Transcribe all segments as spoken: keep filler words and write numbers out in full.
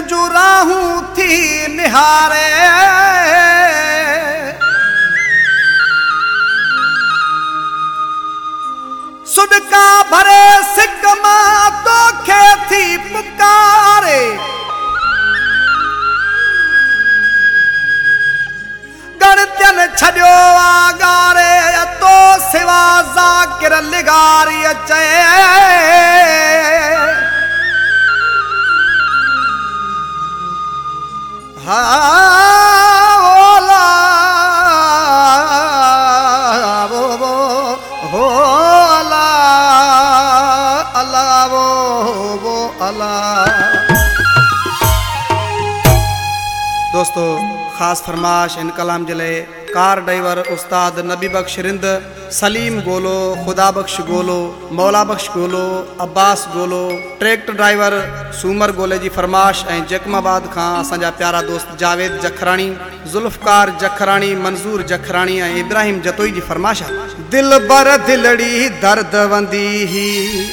जू राहूं थी निहारे सुडका भरे सिक मां तोखे थी पुकारे गणत्यन छड़ियो आगारे तो सिवा ज़ाकिर लिगारी अचे हा ओला वो वो होला अल्लाह वो वो अल्लाह। दोस्तों खास फरमाश इन कलाम जले कार ड्राइवर उस्ताद नबी बख्श रिंद सलीम गोलो खुदा बख्श गोलो मौला बख्श गोलो अब्बास गोलो ट्रैक्टर ड्राइवर सूमर गोले जी फरमाश ऐं जकमाबाद खां असांजा प्यारा दोस्त जावेद जखराणी जुल्फकार जखराणी मंजूर जखराणी ऐं इब्राहिम जतोई जी फरमाश आहे। दिल बर दिलड़ी दर्द वंदी ही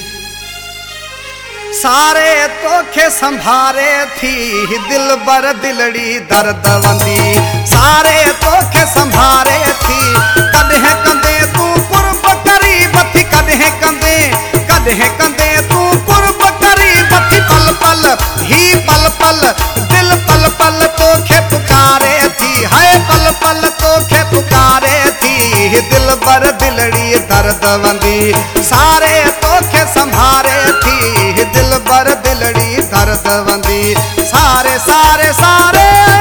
सारे तोखे संभारे थी दिल बर दिलड़ी दर्द वंदी सारे तोखे संभारे थी कदे कंदे तू कुर्ब करीब थी कदे कंदे कदे कंदे तू कुर्ब करीब थी पल पल ही पल पल दिल पल पल तोखे पुकारे थी हाय पल पल तोखे पुकारे थी दिल बर दिलड़ी दर्द वंदी सारे तोखे संभारे थी दिल बर दिलड़ी दर्द वंदी सारे सारे सारे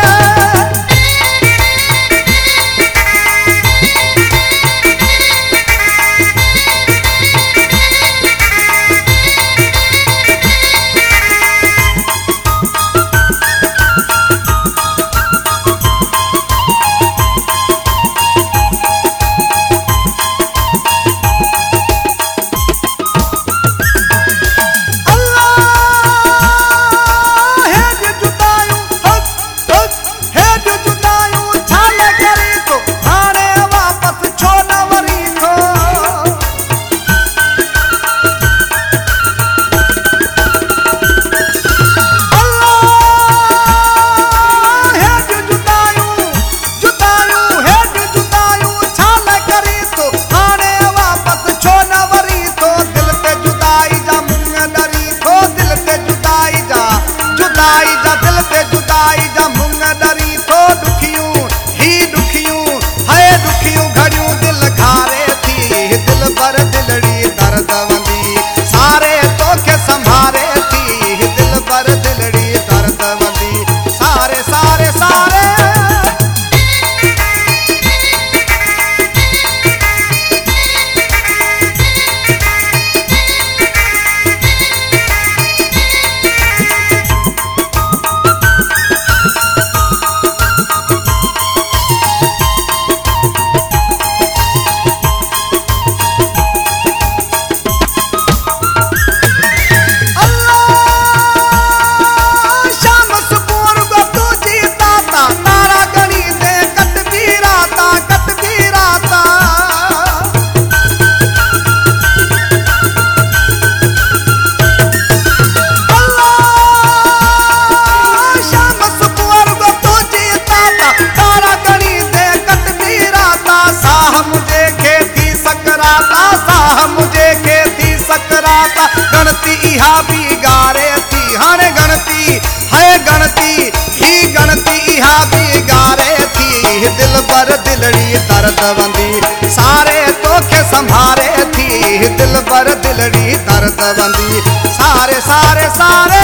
दिल बर दिलड़ी दर्द वंदी सारे तोखे संभारे थी दिल बर दिलड़ी दर्द वंदी सारे सारे सारे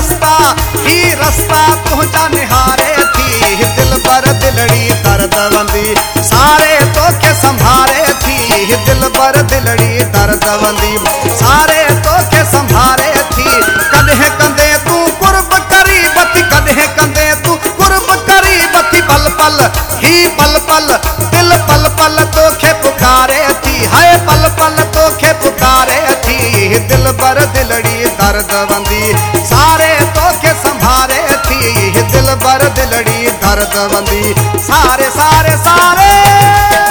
रस्ता ही रस्ता तुझा निहारे थी दिल बर दिलड़ी दर्दवंदी सारे तोखे संभारे थी दिल बर दिलड़ी दर्दवंदी सारे तोखे संभारे थी कदे कंदे तू कुर्ब करी बती कदे कंदे तू कुर्ब करी बती पल पल ही पल पल दिल पल पल तोखे पुकारे थी हाय पल पल तोखे पुकारे थी दिल बर दिलड़ी दर्दवंदी सारे तोखे संभारे थी दिल बर दिलड़ी दर्दवंदी सारे सारे सारे